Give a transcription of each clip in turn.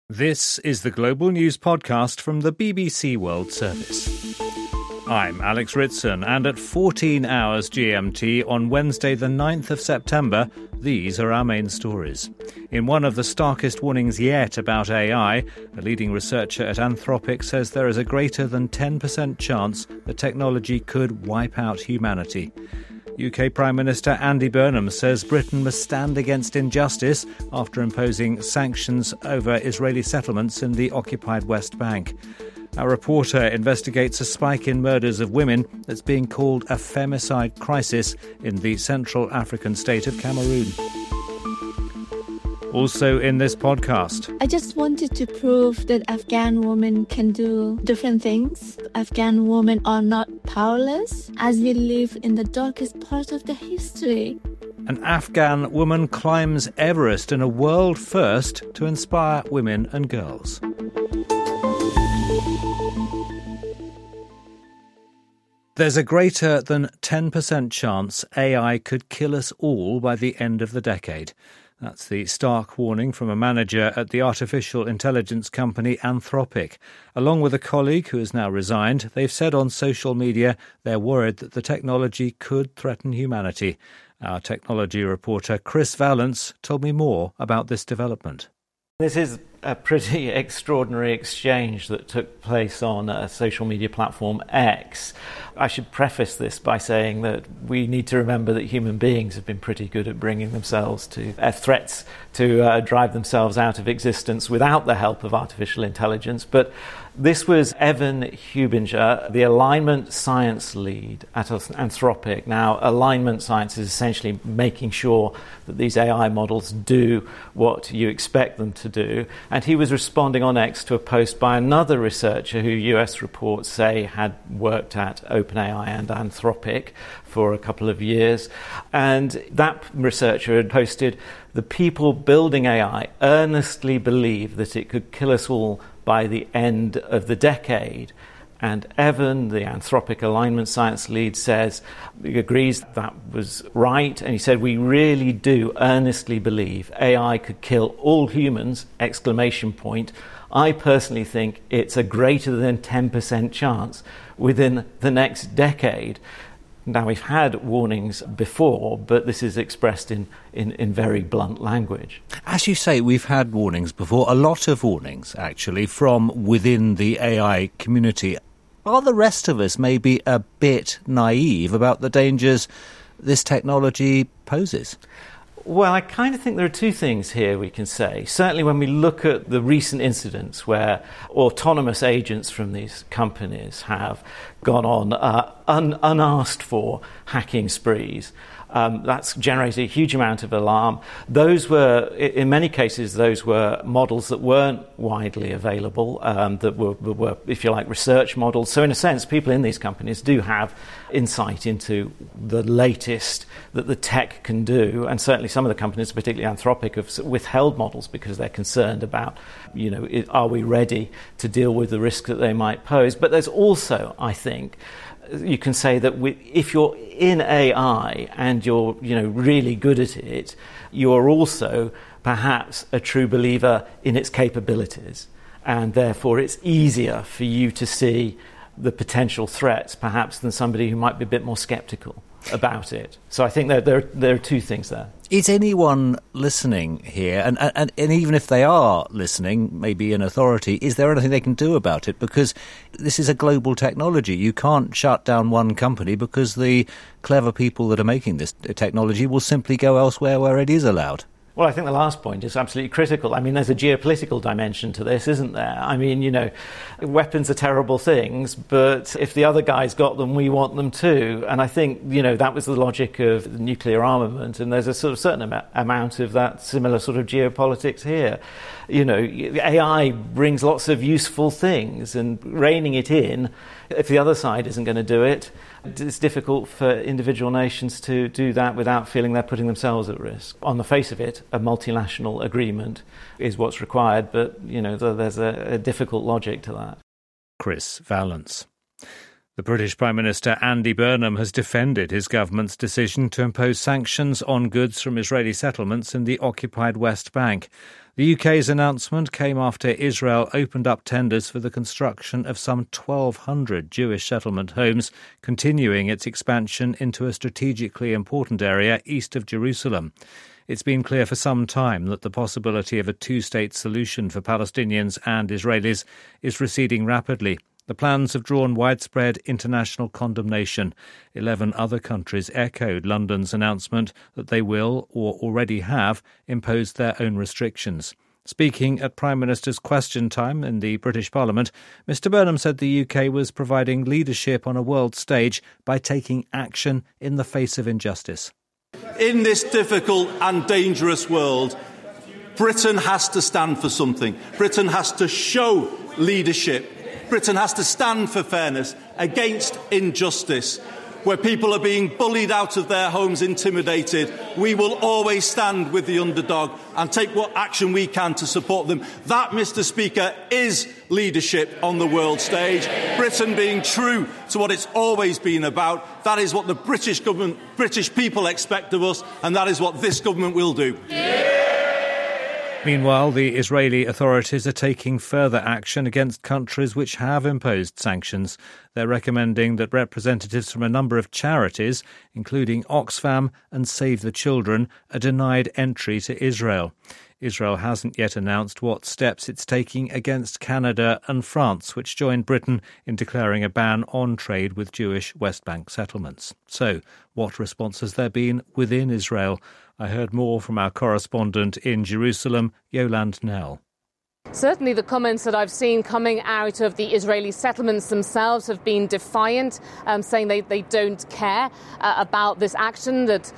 This is the Global News Podcast from the BBC World Service. I'm Alex Ritson, and at 14 hours GMT on Wednesday the 9th of September, these are our main stories. In one of the starkest warnings yet about AI, a leading researcher at Anthropic says there is a greater than 10% chance the technology could wipe out humanity. UK Prime Minister Andy Burnham says Britain must stand against injustice after imposing sanctions over Israeli settlements in the occupied West Bank. Our reporter investigates a spike in murders of women that's being called a femicide crisis in the Central African state of Cameroon. Also in this podcast, I just wanted to prove that Afghan women can do different things. Afghan women are not powerless, as we live in the darkest part of the history. An Afghan woman climbs Everest in a world first to inspire women and girls. There's a greater than 10% chance AI could kill us all by the end of the decade. That's the stark warning from a manager at the artificial intelligence company Anthropic. Along with a colleague who has now resigned, they've said on social media they're worried that the technology could threaten humanity. Our technology reporter Chris Vallance told me more about this development. This is a pretty extraordinary exchange that took place on a social media platform X. I should preface this by saying that we need to remember that human beings have been pretty good at bringing themselves to threats to drive themselves out of existence without the help of artificial intelligence. But this was Evan Hubinger, the alignment science lead at Anthropic. Now, alignment science is essentially making sure that these AI models do what you expect them to do. And he was responding on X to a post by another researcher who US reports say had worked at OpenAI and Anthropic for a couple of years. And that researcher had posted, "The people building AI earnestly believe that it could kill us all by the end of the decade." And Evan, the Anthropic alignment science lead, says he agrees that was right. And he said, "We really do earnestly believe AI could kill all humans, ! I personally think it's a greater than 10% chance within the next decade." Now, we've had warnings before, but this is expressed in very blunt language. As you say, we've had warnings before, a lot of warnings, actually, from within the AI community. Are the rest of us maybe a bit naive about the dangers this technology poses? Well, I kind of think there are two things here we can say. Certainly when we look at the recent incidents where autonomous agents from these companies have gone on unasked for hacking sprees, that's generated a huge amount of alarm. Those were, in many cases, those were models that weren't widely available, that were, if you like, research models. So in a sense, people in these companies do have insight into the latest that the tech can do. And certainly some of the companies, particularly Anthropic, have withheld models because they're concerned about, are we ready to deal with the risk that they might pose? But there's also, I think, you can say that if you're in AI and you're really good at it, you're also perhaps a true believer in its capabilities, and therefore it's easier for you to see the potential threats perhaps than somebody who might be a bit more skeptical about it. So I think there are two things there. Is anyone listening here, and even if they are listening, maybe in authority, is there anything they can do about it? Because this is a global technology. You can't shut down one company because the clever people that are making this technology will simply go elsewhere where it is allowed. Well, I think the last point is absolutely critical. I mean, there's a geopolitical dimension to this, isn't there? I mean, weapons are terrible things, but if the other guy's got them, we want them too. And I think, that was the logic of nuclear armament, and there's a sort of certain amount of that similar sort of geopolitics here. AI brings lots of useful things, and reining it in, if the other side isn't going to do it, it's difficult for individual nations to do that without feeling they're putting themselves at risk. On the face of it, a multinational agreement is what's required, but there's a difficult logic to that. Chris Vallance. The British Prime Minister Andy Burnham has defended his government's decision to impose sanctions on goods from Israeli settlements in the occupied West Bank. The UK's announcement came after Israel opened up tenders for the construction of some 1,200 Jewish settlement homes, continuing its expansion into a strategically important area east of Jerusalem. It's been clear for some time that the possibility of a two-state solution for Palestinians and Israelis is receding rapidly. The plans have drawn widespread international condemnation. 11 other countries echoed London's announcement that they will, or already have, imposed their own restrictions. Speaking at Prime Minister's Question Time in the British Parliament, Mr Burnham said the UK was providing leadership on a world stage by taking action in the face of injustice. In this difficult and dangerous world, Britain has to stand for something. Britain has to show leadership. Britain has to stand for fairness against injustice. Where people are being bullied out of their homes, intimidated, we will always stand with the underdog and take what action we can to support them. That, Mr Speaker, is leadership on the world stage. Britain being true to what it's always been about. That is what the British government, British people expect of us, and that is what this government will do. Meanwhile, the Israeli authorities are taking further action against countries which have imposed sanctions. They're recommending that representatives from a number of charities, including Oxfam and Save the Children, are denied entry to Israel. Israel hasn't yet announced what steps it's taking against Canada and France, which joined Britain in declaring a ban on trade with Jewish West Bank settlements. So, what response has there been within Israel? I heard more from our correspondent in Jerusalem, Yolande Nell. Certainly the comments that I've seen coming out of the Israeli settlements themselves have been defiant, saying they don't care about this action, that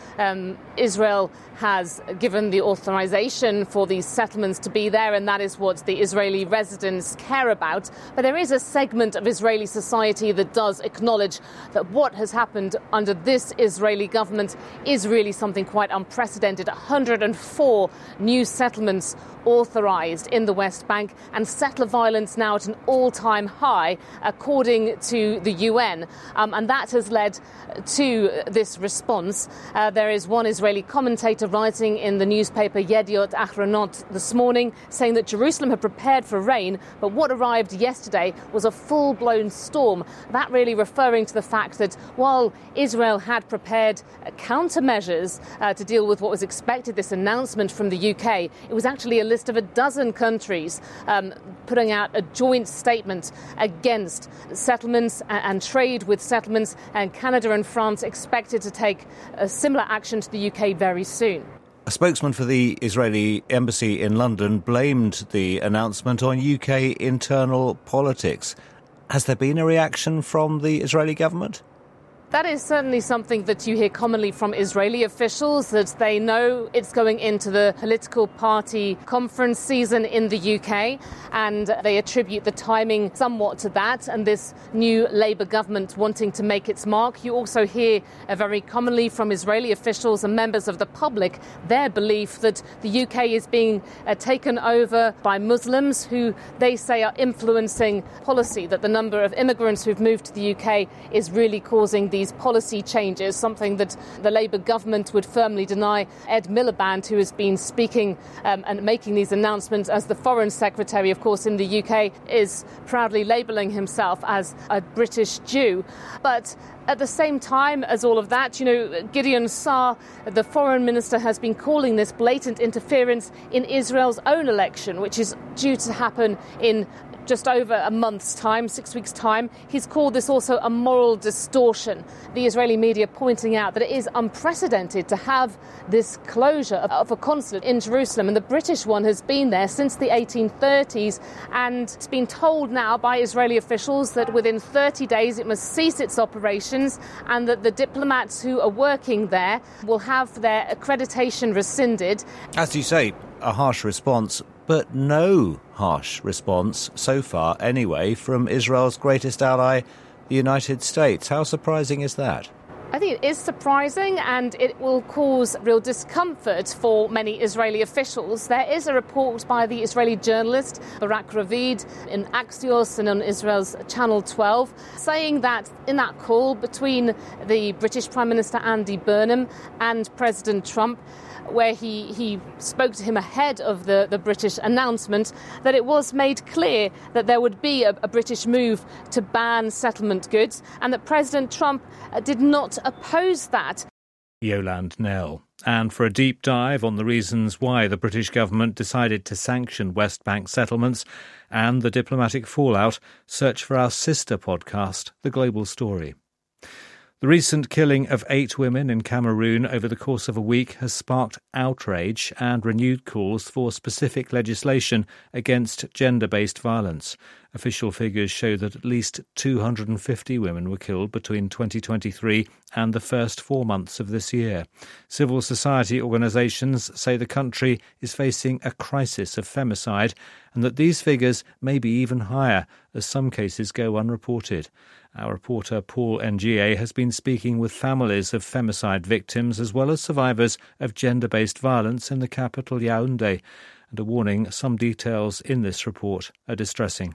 Israel has given the authorization for these settlements to be there, and that is what the Israeli residents care about. But there is a segment of Israeli society that does acknowledge that what has happened under this Israeli government is really something quite unprecedented. 104 new settlements authorised in the West Bank, and settler violence now at an all-time high, according to the UN. And that has led to this response. There is one Israeli commentator writing in the newspaper Yediot Ahronot this morning, saying that Jerusalem had prepared for rain, but what arrived yesterday was a full-blown storm. That really referring to the fact that while Israel had prepared countermeasures to deal with what was expected, this announcement from the UK, it was actually a list of a dozen countries putting out a joint statement against settlements and trade with settlements, and Canada and France expected to take a similar action to the UK very soon. A spokesman for the Israeli embassy in London blamed the announcement on UK internal politics. Has there been a reaction from the Israeli government? That is certainly something that you hear commonly from Israeli officials, that they know it's going into the political party conference season in the UK, and they attribute the timing somewhat to that and this new Labour government wanting to make its mark. You also hear very commonly from Israeli officials and members of the public their belief that the UK is being taken over by Muslims who they say are influencing policy, that the number of immigrants who've moved to the UK is really causing these policy changes, something that the Labour government would firmly deny. Ed Miliband, who has been speaking and making these announcements as the Foreign Secretary, of course, in the UK, is proudly labelling himself as a British Jew. But at the same time as all of that, Gideon Saar, the foreign minister, has been calling this blatant interference in Israel's own election, which is due to happen in just over a month's time, 6 weeks' time. He's called this also a moral distortion. The Israeli media pointing out that it is unprecedented to have this closure of a consulate in Jerusalem, and the British one has been there since the 1830s, and it's been told now by Israeli officials that within 30 days it must cease its operations, and that the diplomats who are working there will have their accreditation rescinded. As you say, a harsh response, but no harsh response so far anyway from Israel's greatest ally, the United States. How surprising is that? I think it is surprising, and it will cause real discomfort for many Israeli officials. There is a report by the Israeli journalist Barak Ravid in Axios and on Israel's Channel 12 saying that in that call between the British Prime Minister Andy Burnham and President Trump, where he spoke to him ahead of the British announcement, that it was made clear that there would be a British move to ban settlement goods and that President Trump did not oppose that. Yolande Knell. And for a deep dive on the reasons why the British government decided to sanction West Bank settlements and the diplomatic fallout, search for our sister podcast, The Global Story. The recent killing of 8 women in Cameroon over the course of a week has sparked outrage and renewed calls for specific legislation against gender-based violence. Official figures show that at least 250 women were killed between 2023 and the first 4 months of this year. Civil society organisations say the country is facing a crisis of femicide and that these figures may be even higher as some cases go unreported. Our reporter Paul Nga has been speaking with families of femicide victims as well as survivors of gender-based violence in the capital Yaoundé, and a warning some details in this report are distressing.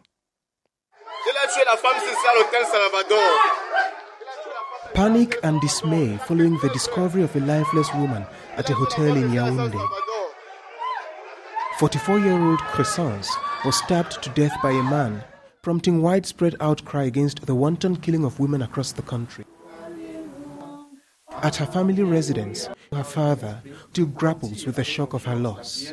Panic and dismay following the discovery of a lifeless woman at a hotel in Yaoundé. 44-year-old Crescence was stabbed to death by a man, prompting widespread outcry against the wanton killing of women across the country. At her family residence, her father still grapples with the shock of her loss.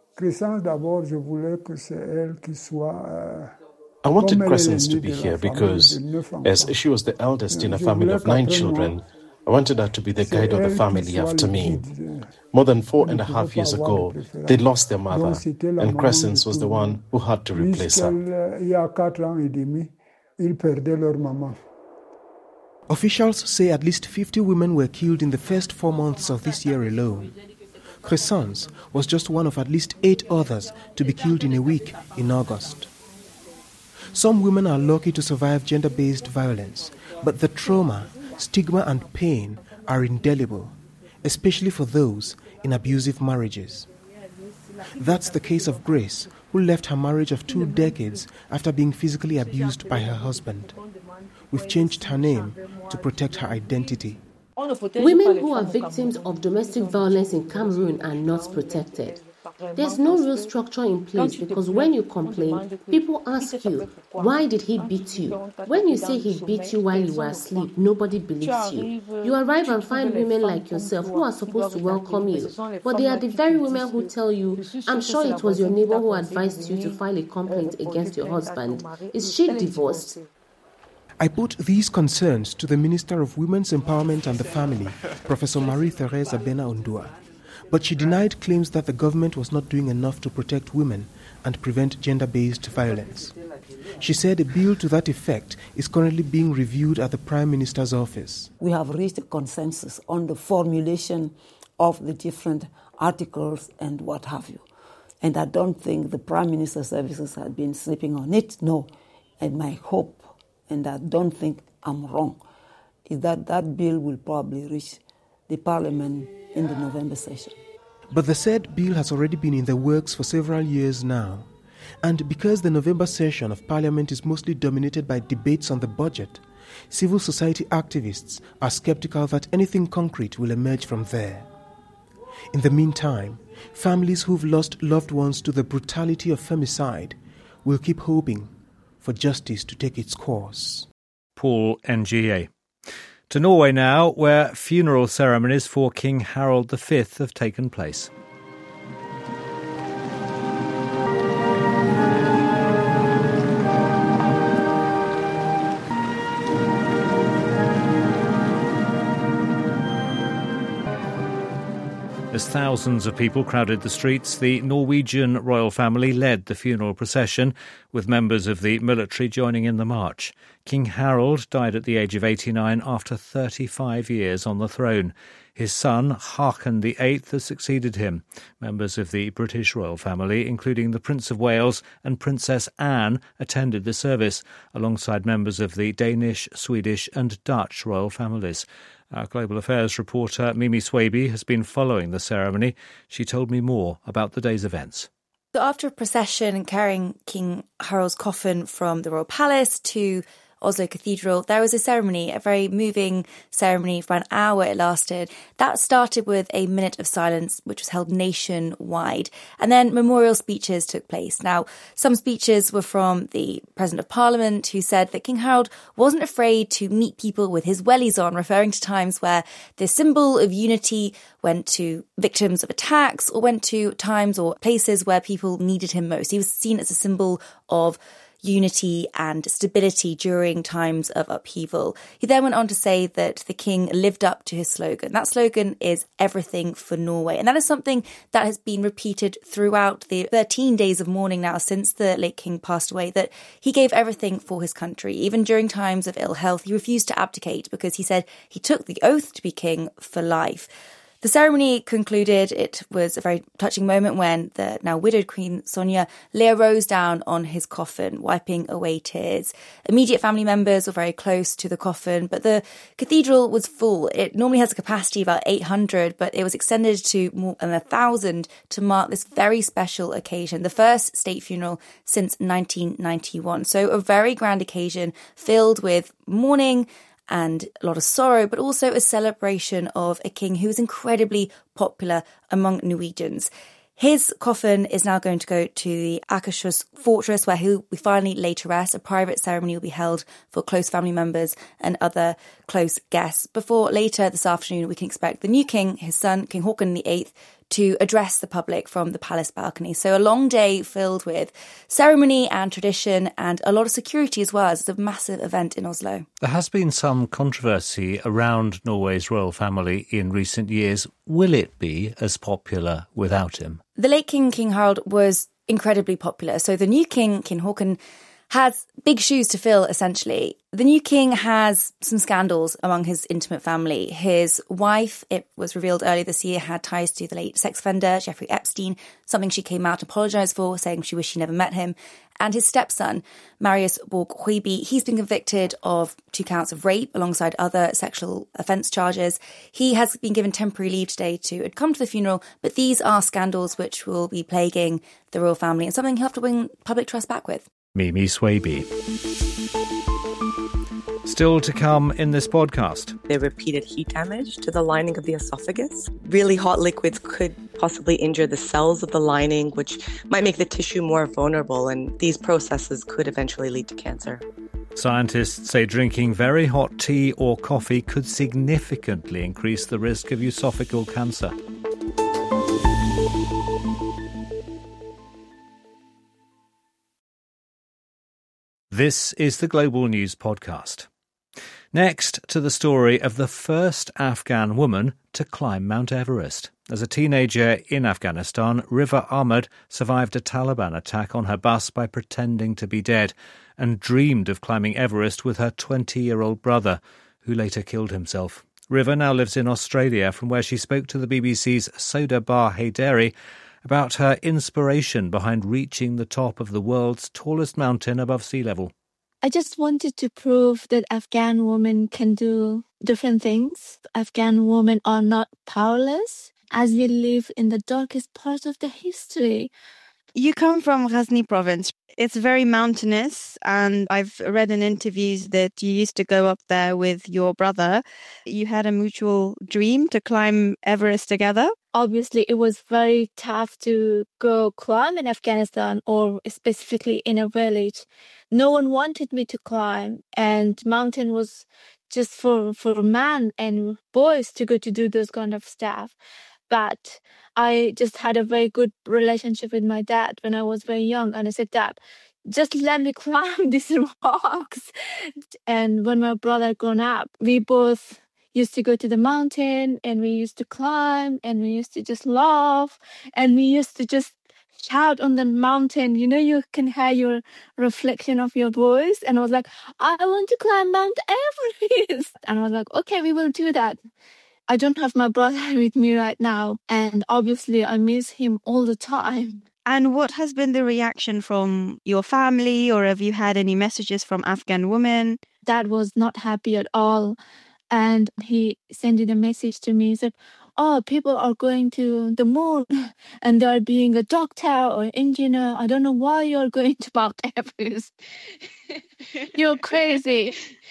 I wanted Crescence to be here because, as she was the eldest in a family of 9 children, I wanted her to be the guide of the family after me. More than 4.5 years ago, they lost their mother, and Crescence was the one who had to replace her. Officials say at least 50 women were killed in the first 4 months of this year alone. Crescence was just one of at least 8 others to be killed in a week in August. Some women are lucky to survive gender-based violence, but the trauma, stigma and pain are indelible, especially for those in abusive marriages. That's the case of Grace, who left her marriage of 2 decades after being physically abused by her husband. We've changed her name to protect her identity. Women who are victims of domestic violence in Cameroon are not protected. There's no real structure in place because when you complain, people ask you, why did he beat you? When you say he beat you while you were asleep, nobody believes you. You arrive and find women like yourself who are supposed to welcome you, but they are the very women who tell you, I'm sure it was your neighbor who advised you to file a complaint against your husband. Is she divorced? I put these concerns to the Minister of Women's Empowerment and the Family, Professor Marie-Thérèse Abena-Ondua. But she denied claims that the government was not doing enough to protect women and prevent gender-based violence. She said a bill to that effect is currently being reviewed at the Prime Minister's office. We have reached a consensus on the formulation of the different articles and what have you. And I don't think the Prime Minister's services have been sleeping on it, no. And my hope, and I don't think I'm wrong, is that that bill will probably reach the Parliament in the November session. But the said bill has already been in the works for several years now. And because the November session of Parliament is mostly dominated by debates on the budget, civil society activists are skeptical that anything concrete will emerge from there. In the meantime, families who've lost loved ones to the brutality of femicide will keep hoping for justice to take its course. Paul Nga. To Norway now, where funeral ceremonies for King Harald V have taken place. As thousands of people crowded the streets, the Norwegian royal family led the funeral procession, with members of the military joining in the march. King Harald died at the age of 89 after 35 years on the throne. His son, Haakon VIII, has succeeded him. Members of the British royal family, including the Prince of Wales and Princess Anne, attended the service, alongside members of the Danish, Swedish and Dutch royal families. Our Global Affairs reporter Mimi Swaby has been following the ceremony. She told me more about the day's events. So after a procession carrying King Harald's coffin from the Royal Palace to Oslo Cathedral, there was a ceremony, a very moving ceremony. For an hour it lasted. That started with a minute of silence, which was held nationwide. And then memorial speeches took place. Now, some speeches were from the President of Parliament, who said that King Harald wasn't afraid to meet people with his wellies on, referring to times where the symbol of unity went to victims of attacks or went to times or places where people needed him most. He was seen as a symbol of unity and stability during times of upheaval. He then went on to say that the king lived up to his slogan. That slogan is everything for Norway. And that is something that has been repeated throughout the 13 days of mourning now since the late king passed away, that he gave everything for his country. Even during times of ill health, he refused to abdicate because he said he took the oath to be king for life. The ceremony concluded. It was a very touching moment when the now widowed Queen Sonja lay a rose down on his coffin, wiping away tears. Immediate family members were very close to the coffin, but the cathedral was full. It normally has a capacity of about 800, but it was extended to more than 1,000 to mark this very special occasion, the first state funeral since 1991. So a very grand occasion filled with mourning and a lot of sorrow, but also a celebration of a king who was incredibly popular among Norwegians. His coffin is now going to go to the Akershus fortress, where he will be finally laid to rest. A private ceremony will be held for close family members and other close guests. Before later this afternoon, we can expect the new king, his son, King Haakon VIII, to address the public from the palace balcony. So a long day filled with ceremony and tradition and a lot of security as well, as it's a massive event in Oslo. There has been some controversy around Norway's royal family in recent years. Will it be as popular without him? The late king, King Harald, was incredibly popular. So the new king, King Haakon, has big shoes to fill, essentially. The new king has some scandals among his intimate family. His wife, it was revealed earlier this year, had ties to the late sex offender, Jeffrey Epstein, something she came out to apologise for, saying she wished she never met him. And his stepson, Marius Borg Hoiby, he's been convicted of 2 counts of rape alongside other sexual offence charges. He has been given temporary leave today to come to the funeral, but these are scandals which will be plaguing the royal family and something he'll have to win public trust back with. Mimi Swaby. Still to come in this podcast. There's repeated heat damage to the lining of the esophagus. Really hot liquids could possibly injure the cells of the lining, which might make the tissue more vulnerable, and these processes could eventually lead to cancer. Scientists say drinking very hot tea or coffee could significantly increase the risk of esophageal cancer. This is the Global News Podcast. Next, to the story of the first Afghan woman to climb Mount Everest. As a teenager in Afghanistan, Riva Ahmed survived a Taliban attack on her bus by pretending to be dead and dreamed of climbing Everest with her 20-year-old brother, who later killed himself. Riva now lives in Australia, from where she spoke to the BBC's Soda Bar Haydari about her inspiration behind reaching the top of the world's tallest mountain above sea level. I just wanted to prove that Afghan women can do different things. Afghan women are not powerless, as we live in the darkest part of the history. You come from Ghazni province. It's very mountainous, and I've read in interviews that you used to go up there with your brother. You had a mutual dream to climb Everest together. Obviously, it was very tough to go climb in Afghanistan, or specifically in a village. No one wanted me to climb, and mountain was just for men and boys to go to do those kind of stuff. But I just had a very good relationship with my dad when I was very young. And I said, Dad, just let me climb these rocks. And when my brother grown up, we both used to go to the mountain and we used to climb and we used to just laugh and we used to just shout on the mountain. You know, you can hear your reflection of your voice. And I was like, I want to climb Mount Everest. And I was like, okay, we will do that. I don't have my brother with me right now, and obviously I miss him all the time. And what has been the reaction from your family, or have you had any messages from Afghan women? Dad was not happy at all. And he sent a message to me. He said, "Oh, people are going to the moon and they're being a doctor or engineer. I don't know why you're going to Mount Everest. You're crazy."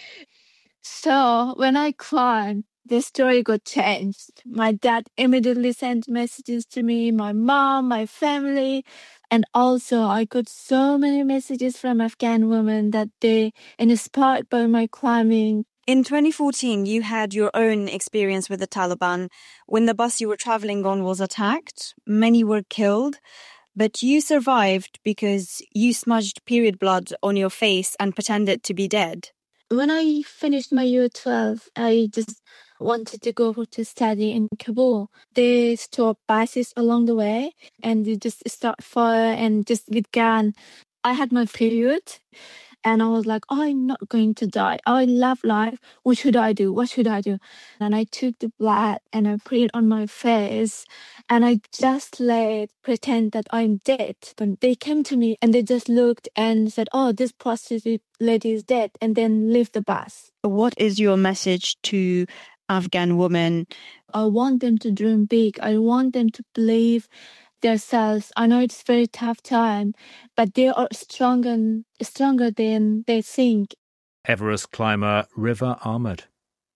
So when I climbed, the story got changed. My dad immediately sent messages to me, my mom, my family. And also I got so many messages from Afghan women that they inspired by my climbing. In 2014, you had your own experience with the Taliban. When the bus you were traveling on was attacked, many were killed, but you survived because you smudged period blood on your face and pretended to be dead. When I finished my year 12, I just wanted to go to study in Kabul. They stopped buses along the way and they just start fire and just with gun. I had my period and I was like, I'm not going to die. I love life. What should I do? What should I do? And I took the blood and I put it on my face and I just pretend that I'm dead. But they came to me and they just looked and said, "Oh, this prostitute lady is dead," and then leave the bus. What is your message to Afghan women? I want them to dream big. I want them to believe themselves. I know it's a very tough time, but they are stronger than they think. Everest climber River Ahmed.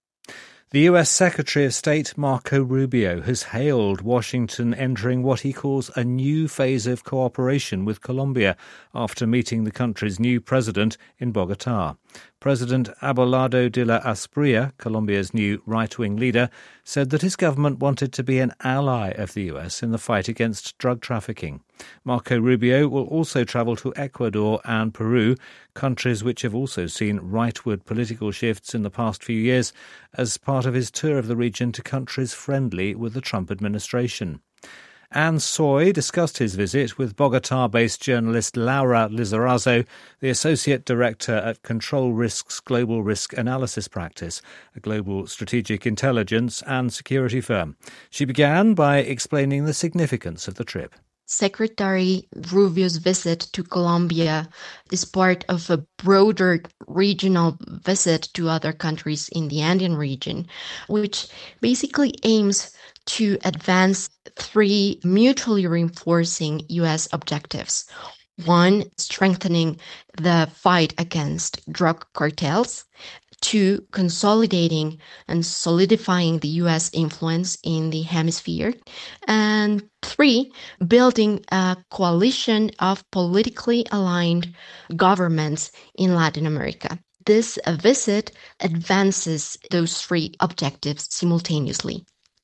The US Secretary of State Marco Rubio has hailed Washington entering what he calls a new phase of cooperation with Colombia after meeting the country's new president in Bogotá. President Abelardo de la Espriella, Colombia's new right-wing leader, said that his government wanted to be an ally of the US in the fight against drug trafficking. Marco Rubio will also travel to Ecuador and Peru, countries which have also seen rightward political shifts in the past few years, as part of his tour of the region to countries friendly with the Trump administration. Anne Soy discussed his visit with Bogotá-based journalist Laura Lizarazo, the Associate Director at Control Risks Global Risk Analysis Practice, a global strategic intelligence and security firm. She began by explaining the significance of the trip. Secretary Rubio's visit to Colombia is part of a broader regional visit to other countries in the Andean region, which basically aims to advance three mutually reinforcing U.S. objectives. One, strengthening the fight against drug cartels. Two, consolidating and solidifying the U.S. influence in the hemisphere. And three, building a coalition of politically aligned governments in Latin America. This visit advances those three objectives simultaneously.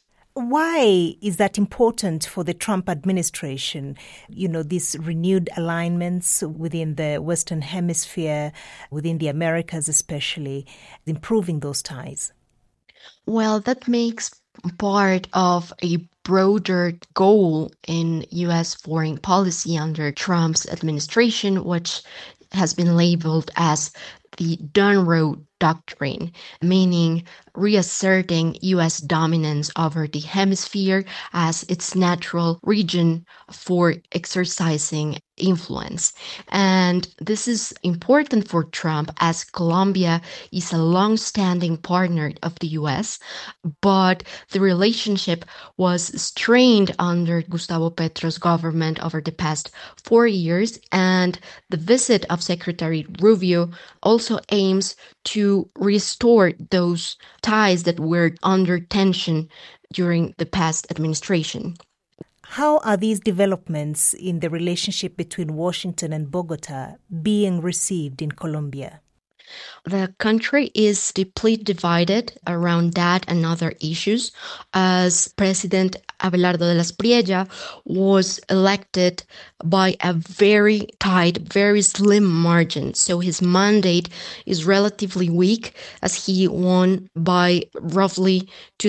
Why is that important for the Trump administration? These renewed alignments within the Western Hemisphere, within the Americas especially, improving those ties? Well, that makes part of a broader goal in U.S. foreign policy under Trump's administration, which has been labeled as the Done Road Doctrine, meaning reasserting U.S. dominance over the hemisphere as its natural region for exercising influence. And this is important for Trump as Colombia is a long-standing partner of the U.S., but the relationship was strained under Gustavo Petro's government over the past 4 years, and the visit of Secretary Rubio also aims to restore those ties that were under tension during the past administration. How are these developments in the relationship between Washington and Bogotá being received in Colombia? The country is deeply divided around that and other issues, as President Abelardo de la Espriella was elected by a very tight, very slim margin. So his mandate is relatively weak, as he won by roughly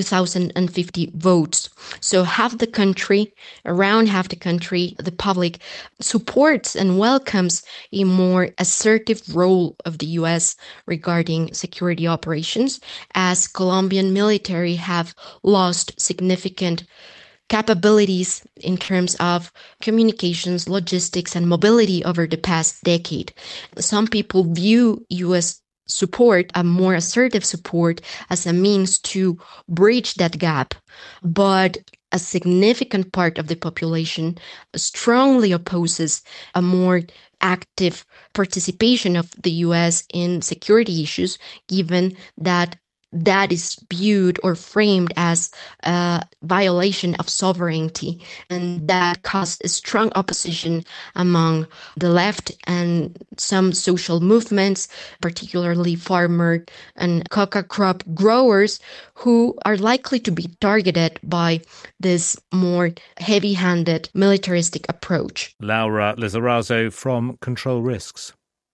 2,050 votes. So around half the country, the public supports and welcomes a more assertive role of the U.S. regarding security operations, as Colombian military have lost significant capabilities in terms of communications, logistics, and mobility over the past decade. Some people view U.S. support, a more assertive support as a means to bridge that gap. But a significant part of the population strongly opposes a more active participation of the U.S. in security issues, given that that is viewed or framed as a violation of sovereignty, and that caused a strong opposition among the left and some social movements, particularly farmer and coca crop growers, who are likely to be targeted by this more heavy-handed militaristic approach. Laura Lizarazo from Control Risks.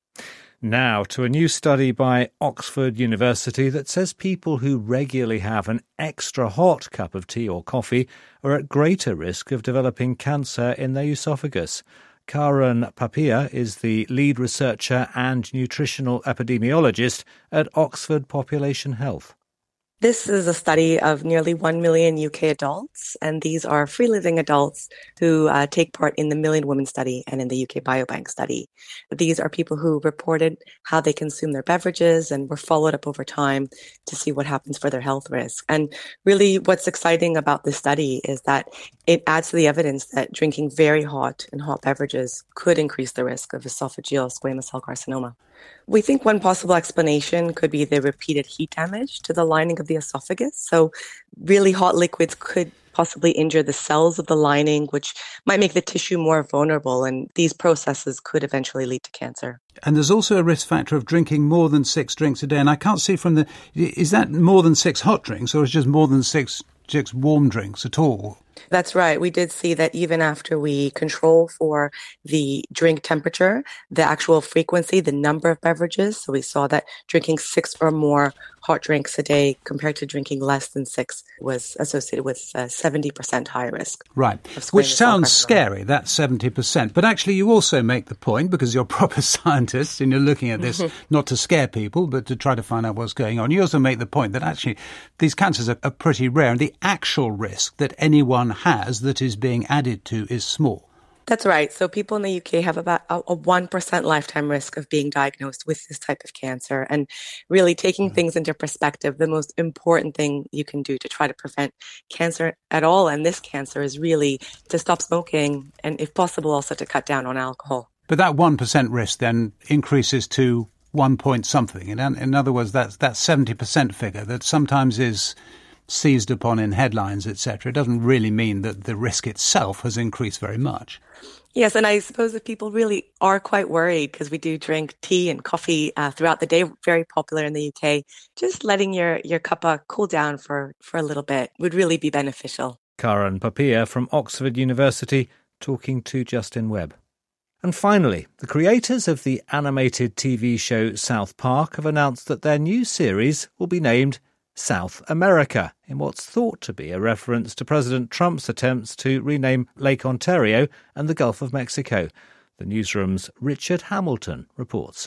Now to a new study by Oxford University that says people who regularly have an extra hot cup of tea or coffee are at greater risk of developing cancer in their esophagus. Karan Papia is the lead researcher and nutritional epidemiologist at Oxford Population Health. This is a study of nearly 1 million UK adults, and these are free-living adults who take part in the Million Women study and in the UK Biobank study. These are people who reported how they consume their beverages and were followed up over time to see what happens for their health risk. And really what's exciting about this study is that it adds to the evidence that drinking very hot and hot beverages could increase the risk of esophageal squamous cell carcinoma. We think one possible explanation could be the repeated heat damage to the lining of the esophagus. So really hot liquids could possibly injure the cells of the lining, which might make the tissue more vulnerable, and these processes could eventually lead to cancer. And there's also a risk factor of drinking more than 6 drinks a day. And I can't see from is that more than 6 hot drinks, or is it just more than six warm drinks at all? That's right. We did see that even after we control for the drink temperature, the actual frequency, the number of beverages, so we saw that drinking 6 or more hot drinks a day compared to drinking less than 6 was associated with 70% higher risk. Right, which sounds scary, that 70%. But actually you also make the point, because you're proper scientists and you're looking at this not to scare people, but to try to find out what's going on. You also make the point that actually these cancers are pretty rare, and the actual risk that anyone has that is being added to is small. That's right. So people in the UK have about a 1% lifetime risk of being diagnosed with this type of cancer. And really taking things into perspective, the most important thing you can do to try to prevent cancer at all, and this cancer, is really to stop smoking and, if possible, also to cut down on alcohol. But that 1% risk then increases to 1 point something. In other words, that 70% figure that sometimes is seized upon in headlines, etc., it doesn't really mean that the risk itself has increased very much. Yes, and I suppose that people really are quite worried, because we do drink tea and coffee throughout the day, very popular in the UK. Just letting your cuppa cool down for a little bit would really be beneficial. Karan Papia from Oxford University talking to Justin Webb. And finally, the creators of the animated TV show South Park have announced that their new series will be named South America, in what's thought to be a reference to President Trump's attempts to rename Lake Ontario and the Gulf of Mexico. The newsroom's Richard Hamilton reports.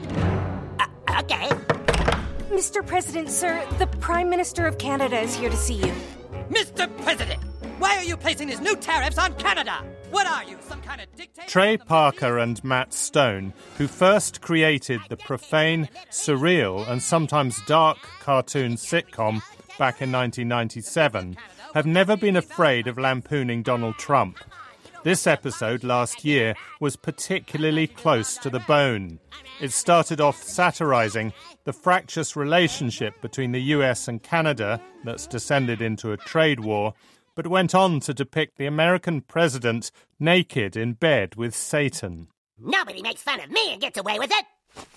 Okay. Mr. President, sir, the Prime Minister of Canada is here to see you. Mr. President, why are you placing these new tariffs on Canada? What are you, some kind of dictator? Trey Parker and Matt Stone, who first created the profane, surreal and sometimes dark cartoon sitcom back in 1997, have never been afraid of lampooning Donald Trump. This episode last year was particularly close to the bone. It started off satirizing the fractious relationship between the US and Canada that's descended into a trade war, but went on to depict the American president naked in bed with Satan. Nobody makes fun of me and gets away with it.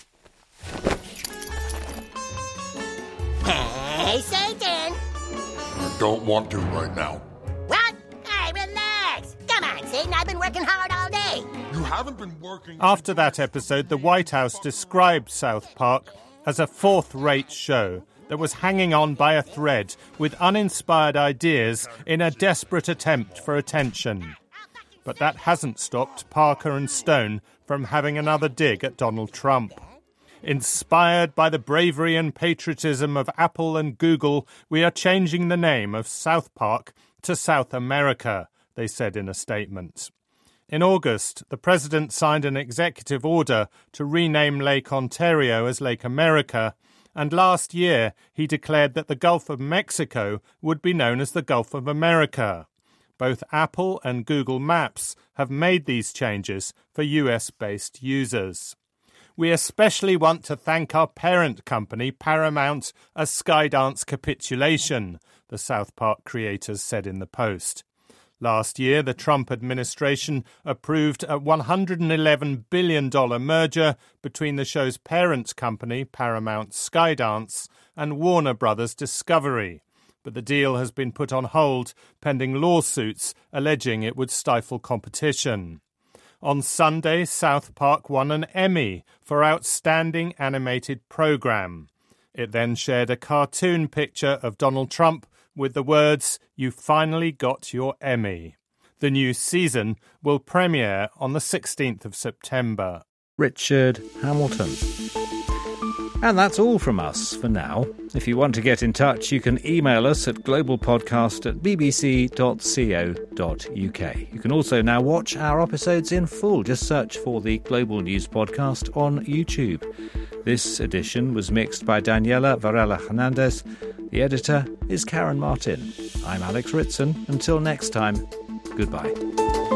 Hey, Satan! I don't want to right now. What? Hey, relax. Come on, Satan, I've been working hard all day. You haven't been working... After that episode, the White House described South Park as a fourth-rate show that was hanging on by a thread with uninspired ideas in a desperate attempt for attention. But that hasn't stopped Parker and Stone from having another dig at Donald Trump. Inspired by the bravery and patriotism of Apple and Google, we are changing the name of South Park to South America, they said in a statement. In August, the president signed an executive order to rename Lake Ontario as Lake America, and last year he declared that the Gulf of Mexico would be known as the Gulf of America. Both Apple and Google Maps have made these changes for US-based users. We especially want to thank our parent company, Paramount, a Skydance capitulation, the South Park creators said in the Post. Last year, the Trump administration approved a $111 billion merger between the show's parent company, Paramount Skydance, and Warner Brothers Discovery. But the deal has been put on hold pending lawsuits alleging it would stifle competition. On Sunday, South Park won an Emmy for Outstanding Animated Program. It then shared a cartoon picture of Donald Trump with the words, "You finally got your Emmy." The new season will premiere on the 16th of September. Richard Hamilton. And that's all from us for now. If you want to get in touch, you can email us at globalpodcast@bbc.co.uk. You can also now watch our episodes in full. Just search for the Global News Podcast on YouTube. This edition was mixed by Daniela Varela Hernandez. The editor is Karen Martin. I'm Alex Ritson. Until next time, goodbye.